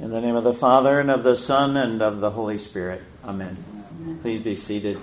In the name of the Father, and of the Son, and of the Holy Spirit. Amen. Please be seated.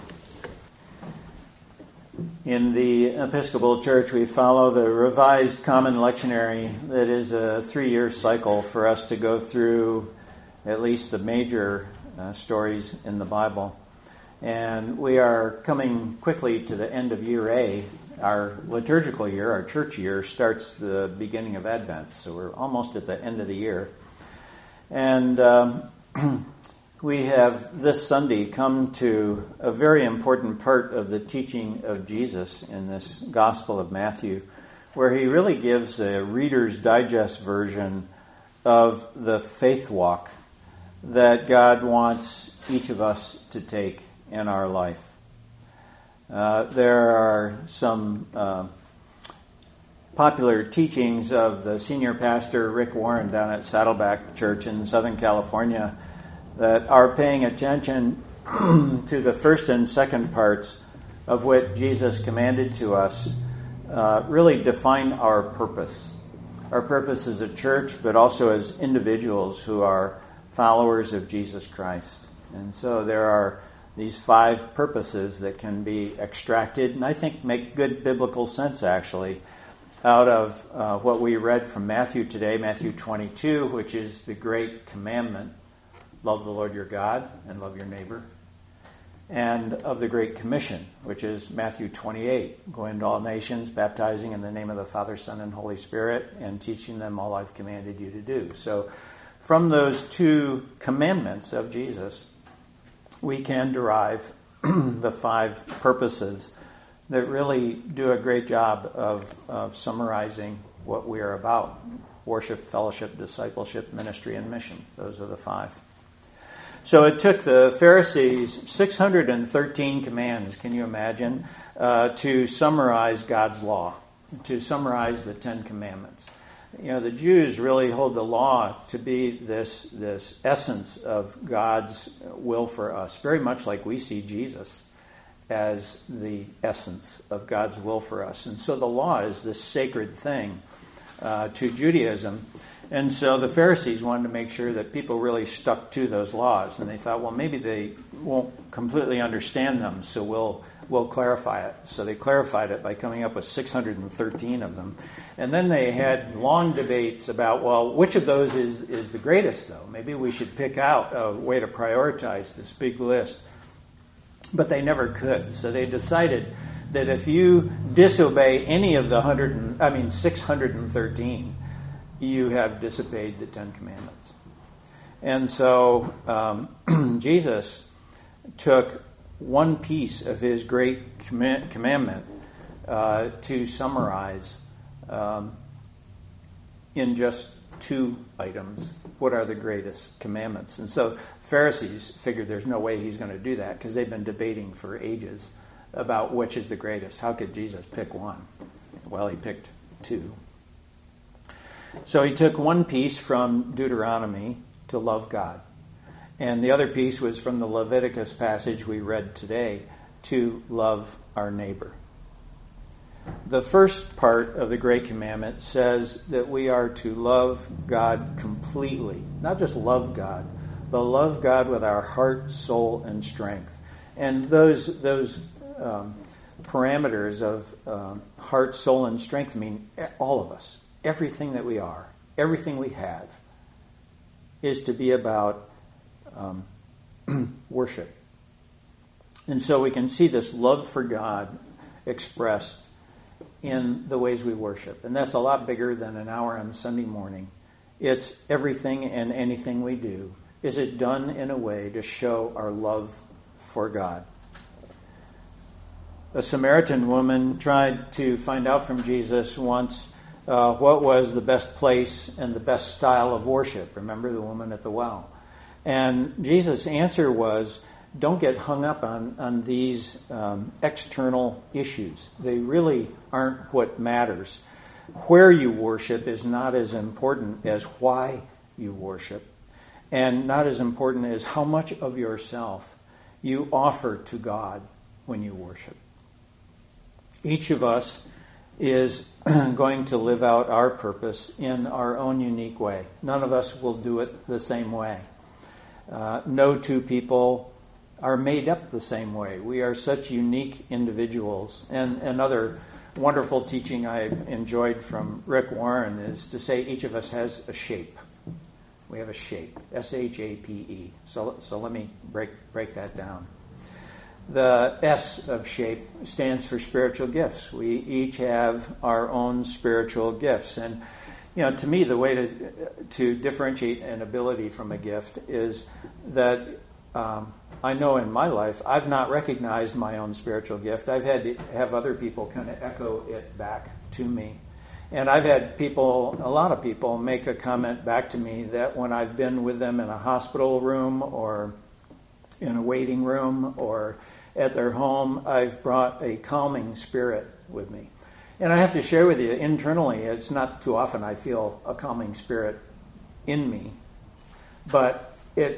In the Episcopal Church, we follow the Revised Common Lectionary that is a 3-year cycle for us to go through at least the major stories in the Bible. And we are coming quickly to the end of Year A. Our liturgical year, our church year, starts the beginning of Advent. So we're almost at the end of the year. And we have this Sunday come to a very important part of the teaching of Jesus in this Gospel of Matthew, where he really gives a Reader's Digest version of the faith walk that God wants each of us to take in our life. There are some popular teachings of the senior pastor Rick Warren down at Saddleback Church in Southern California that are paying attention to the first and second parts of what Jesus commanded to us really define our purpose. Our purpose as a church, but also as individuals who are followers of Jesus Christ. And so there are these 5 purposes that can be extracted, and I think make good biblical sense actually, out of what we read from Matthew today, Matthew 22, which is the great commandment, love the Lord your God and love your neighbor, and of the Great Commission, which is Matthew 28, go into all nations, baptizing in the name of the Father, Son, and Holy Spirit, and teaching them all I've commanded you to do. So from those 2 commandments of Jesus, we can derive the 5 purposes that really do a great job of summarizing what we are about. Worship, fellowship, discipleship, ministry, and mission. Those are the 5. So it took the Pharisees 613 commands, can you imagine, to summarize God's law, to summarize the 10 commandments. You know, the Jews really hold the law to be this essence of God's will for us, very much like we see Jesus as the essence of God's will for us. And so the law is this sacred thing to Judaism. And so the Pharisees wanted to make sure that people really stuck to those laws. And they thought, well, maybe they won't completely understand them, so we'll clarify it. So they clarified it by coming up with 613 of them. And then they had long debates about, well, which of those is the greatest, though? Maybe we should pick out a way to prioritize this big list. But they never could. So they decided that if you disobey any of the 613, you have disobeyed the 10 commandments. And so Jesus took one piece of his great commandment to summarize in just 2 items what are the greatest commandments. And so Pharisees figured there's no way he's going to do that because they've been debating for ages about which is the greatest. How could Jesus pick one? Well, he picked 2. So he took one piece from Deuteronomy to love God. And the other piece was from the Leviticus passage we read today to love our neighbor. The first part of the Great Commandment says that we are to love God completely. Not just love God, but love God with our heart, soul, and strength. And those parameters of heart, soul, and strength mean all of us. Everything that we are, everything we have, is to be about worship. And so we can see this love for God expressed in the ways we worship. And that's a lot bigger than an hour on Sunday morning. It's everything and anything we do. Is it done in a way to show our love for God? A Samaritan woman tried to find out from Jesus once what was the best place and the best style of worship. Remember the woman at the well? And Jesus' answer was, don't get hung up on these external issues. They really aren't what matters. Where you worship is not as important as why you worship, and not as important as how much of yourself you offer to God when you worship. Each of us is going to live out our purpose in our own unique way. None of us will do it the same way. No two people are made up the same way. We are such unique individuals. And another wonderful teaching I've enjoyed from Rick Warren is to say each of us has a shape. We have a shape, S-H-A-P-E. So let me break that down. The S of shape stands for spiritual gifts. We each have our own spiritual gifts. And, to me, the way to differentiate an ability from a gift is that I know in my life I've not recognized my own spiritual gift. I've had to have other people kind of echo it back to me. And I've had a lot of people make a comment back to me that when I've been with them in a hospital room or in a waiting room or at their home, I've brought a calming spirit with me. And I have to share with you, internally, it's not too often I feel a calming spirit in me, but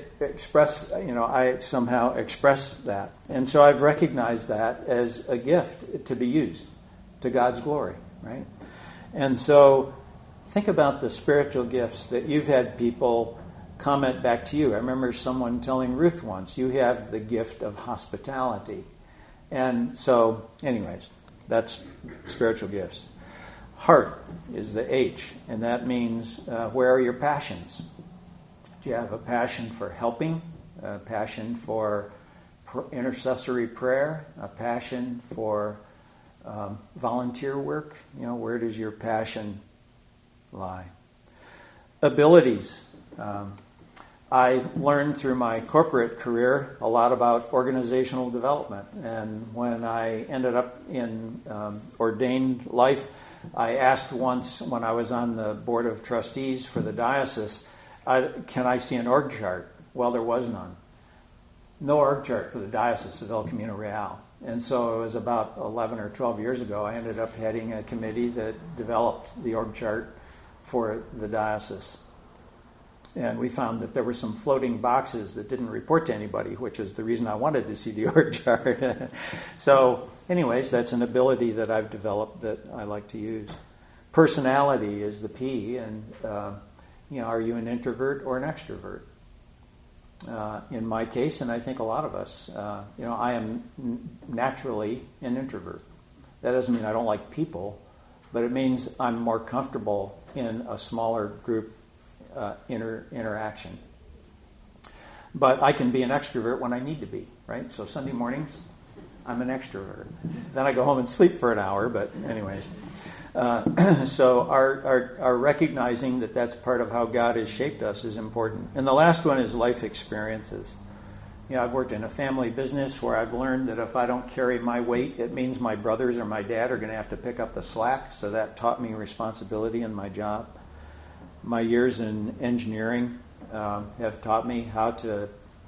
I somehow express that. And so I've recognized that as a gift to be used to God's glory, right? And so think about the spiritual gifts that you've had people comment back to you. I remember someone telling Ruth once, you have the gift of hospitality. And so, anyways, that's spiritual gifts. Heart is the H, and that means where are your passions? Do you have a passion for helping, a passion for intercessory prayer, a passion for volunteer work? Where does your passion lie? Abilities. I learned through my corporate career a lot about organizational development. And when I ended up in ordained life, I asked once when I was on the board of trustees for the diocese, can I see an org chart? Well, there was none. No org chart for the Diocese of El Camino Real. And so it was about 11 or 12 years ago, I ended up heading a committee that developed the org chart for the diocese. And we found that there were some floating boxes that didn't report to anybody, which is the reason I wanted to see the org chart. So anyways, that's an ability that I've developed that I like to use. Personality is the P, and are you an introvert or an extrovert? In my case, and I think a lot of us, I am naturally an introvert. That doesn't mean I don't like people, but it means I'm more comfortable in a smaller group interaction. But I can be an extrovert when I need to be, right? So Sunday mornings, I'm an extrovert. Then I go home and sleep for an hour, but anyways. So our recognizing that that's part of how God has shaped us is important. And the last one is life experiences. I've worked in a family business where I've learned that if I don't carry my weight, it means my brothers or my dad are going to have to pick up the slack. So that taught me responsibility in my job. My years in engineering have taught me how to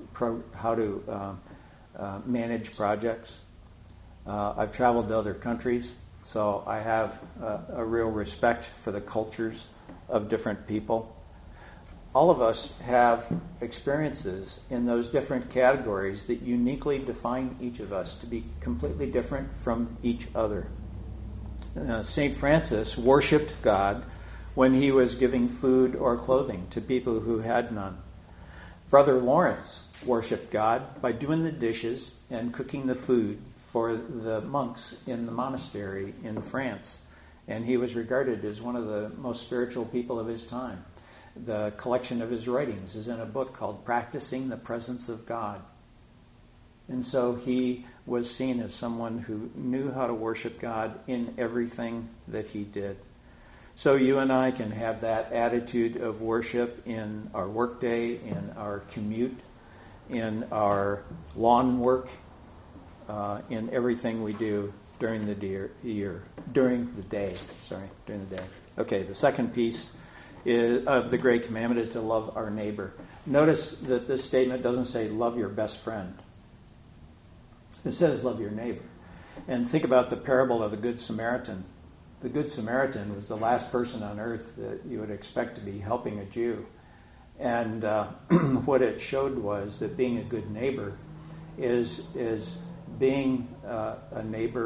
manage projects. I've traveled to other countries. So I have a real respect for the cultures of different people. All of us have experiences in those different categories that uniquely define each of us to be completely different from each other. St. Francis worshipped God when he was giving food or clothing to people who had none. Brother Lawrence worshipped God by doing the dishes and cooking the food for the monks in the monastery in France. And he was regarded as one of the most spiritual people of his time. The collection of his writings is in a book called Practicing the Presence of God. And so he was seen as someone who knew how to worship God in everything that he did. So you and I can have that attitude of worship in our workday, in our commute, in our lawn work, in everything we do during the day. Okay, the second piece of the Great Commandment is to love our neighbor. Notice that this statement doesn't say love your best friend. It says love your neighbor. And think about the parable of the Good Samaritan. The Good Samaritan was the last person on earth that you would expect to be helping a Jew. And what it showed was that being a good neighbor is being a neighbor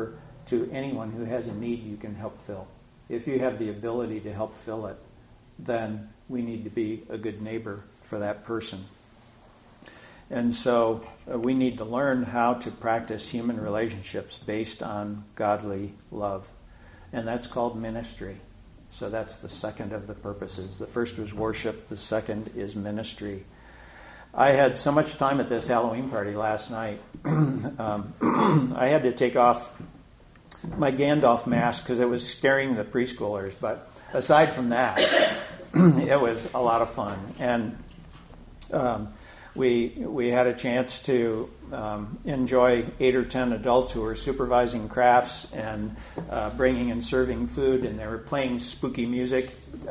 to anyone who has a need you can help fill. If you have the ability to help fill it, then we need to be a good neighbor for that person. And so we need to learn how to practice human relationships based on godly love. And that's called ministry. So that's the second of the purposes. The first was worship. The second is ministry. I had so much time at this Halloween party last night. I had to take off my Gandalf mask because it was scaring the preschoolers. But aside from that, it was a lot of fun. And we had a chance to enjoy 8 or 10 adults who were supervising crafts and bringing and serving food, and they were playing spooky music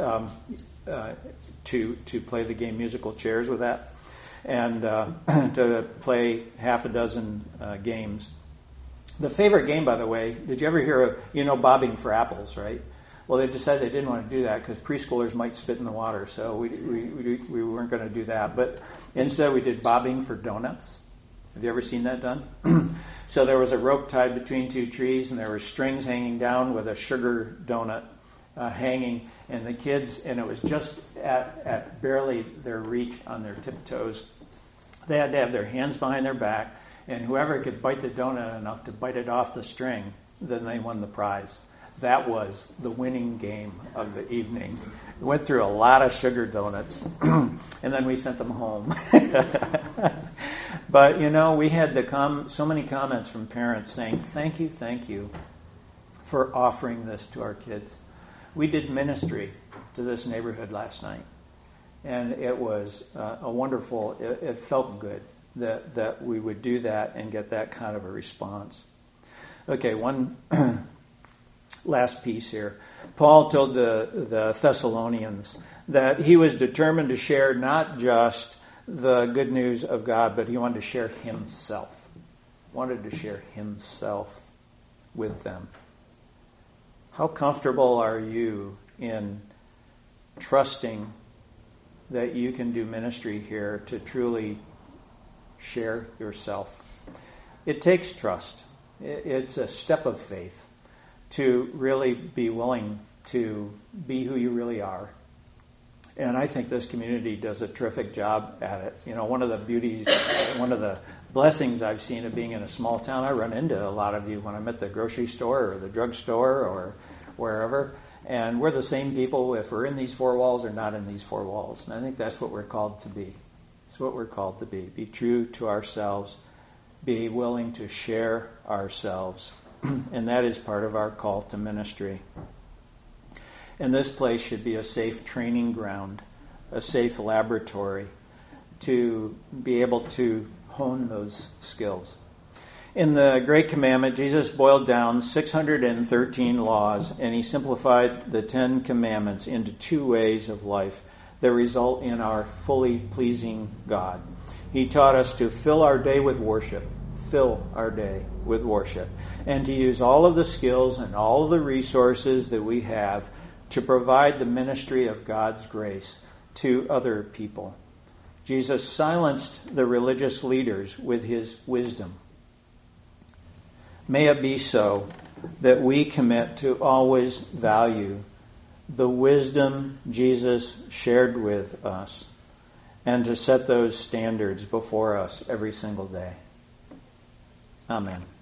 to play the game musical chairs with that, and to play half a dozen games. The favorite game, by the way, did you ever hear of, bobbing for apples, right? Well, they decided they didn't want to do that because preschoolers might spit in the water, so we weren't going to do that. But instead, we did bobbing for donuts. Have you ever seen that done? So there was a rope tied between two trees, and there were strings hanging down with a sugar donut hanging, and the kids, and it was just at barely their reach on their tiptoes. They had to have their hands behind their back, and whoever could bite the donut enough to bite it off the string, then they won the prize. That was the winning game of the evening. We went through a lot of sugar donuts, and then we sent them home. But, we had so many comments from parents saying, thank you for offering this to our kids. We did ministry to this neighborhood last night, and it was a wonderful, it felt good that we would do that and get that kind of a response. Okay, one last piece here. Paul told the Thessalonians that he was determined to share not just the good news of God, but he wanted to share himself. Wanted to share himself with them. How comfortable are you in trusting that you can do ministry here to truly share yourself? It takes trust. It's a step of faith to really be willing to be who you really are. And I think this community does a terrific job at it. One of the beauties, one of the blessings I've seen of being in a small town, I run into a lot of you when I'm at the grocery store or the drugstore or wherever. And we're the same people if we're in these four walls or not in these four walls. And I think that's what we're called to be. It's what we're called to be. Be true to ourselves. Be willing to share ourselves. And that is part of our call to ministry. And this place should be a safe training ground, a safe laboratory to be able to hone those skills. In the Great Commandment, Jesus boiled down 613 laws, and he simplified the 10 commandments into 2 ways of life that result in our fully pleasing God. He taught us to fill our day with worship, and to use all of the skills and all of the resources that we have to provide the ministry of God's grace to other people. Jesus silenced the religious leaders with his wisdom. May it be so that we commit to always value the wisdom Jesus shared with us and to set those standards before us every single day. Amen.